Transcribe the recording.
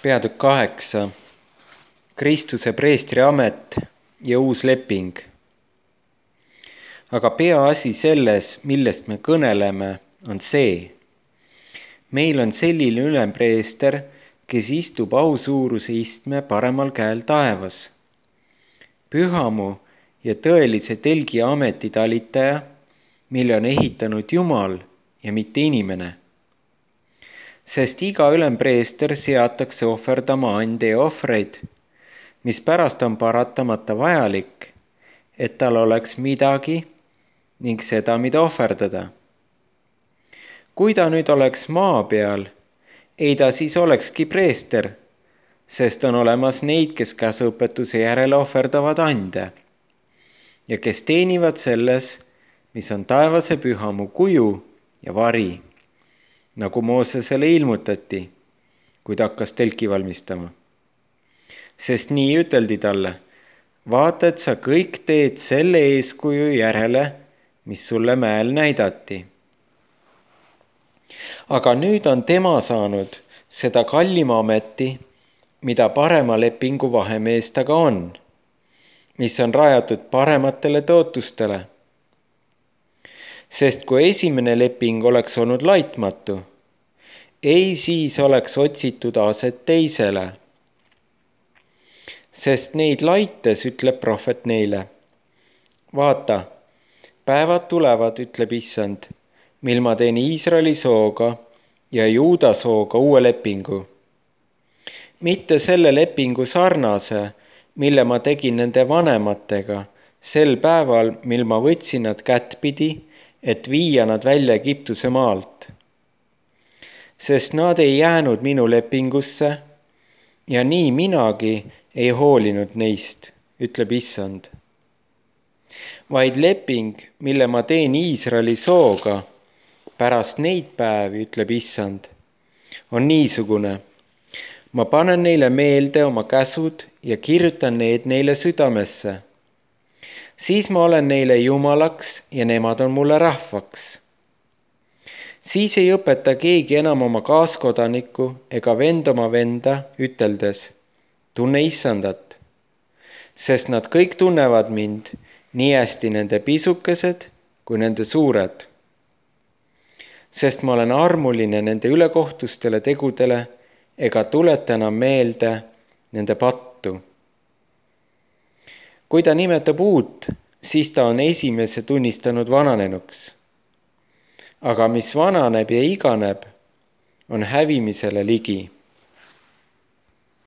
Peatükk 8. Kristuse preestri amet ja uus leping. Aga peaasi selles, millest me kõneleme, on see. Meil on selline ülempreester, kes istub ausuuruse istme paremal käel taevas. Pühamu ja tõelise telgi ametitalitaja, mille on ehitanud Jumal ja mitte inimene. Sest iga ülempreester seatakse ohverdama ande ja ohvreid, mis pärast on paratamata vajalik, et tal oleks midagi ning seda, mida ohverdada. Kui ta nüüd oleks maa peal, ei ta siis olekski preester, sest on olemas neid, kes käsuõpetuse järele ohverdavad ande ja kes teenivad selles, mis on taevase pühamu kuju ja vari, nagu Moosesele ilmutati, kui ta hakkas telki valmistama. Sest nii üteldi talle, vaata, et sa kõik teed selle eeskuju järele, mis sulle mäel näidati. Aga nüüd on tema saanud seda kallima ameti, mida parema lepingu vahemees taga on, mis on rajatud parematele tõotustele. Sest kui esimene leping oleks olnud laitmatu, ei siis oleks otsitud aset teisele. Sest neid laites ütleb prohvet neile, vaata, päevad tulevad, ütleb Issand, mil ma teen Iisraeli sooga ja Juuda sooga uue lepingu. Mitte selle lepingu sarnase, mille ma tegin nende vanematega sel päeval, mil ma võtsin nad kättpidi, et viia nad välja Egiptuse maalt. Sest nad ei jäänud minu lepingusse ja nii minagi ei hoolinud neist, ütleb Issand. Vaid leping, mille ma teen Iisraeli sooga pärast neid päevi, ütleb Issand, on niisugune. Ma panen neile meelde oma käsud ja kirjutan need neile südamesse. Siis ma olen neile Jumalaks ja nemad on mulle rahvaks. Siis ei õpeta keegi enam oma kaaskodanikku ega vend oma venda, üteldes, tunne Issandat, sest nad kõik tunnevad mind, nii hästi nende pisukesed kui nende suured. Sest ma olen armuline nende ülekohtustele tegudele ega tuleta enam meelde nende pattu. Kui ta nimetab uut, siis ta on esimese tunnistanud vananenuks. Aga mis vananeb ja iganeb, on hävimisele ligi.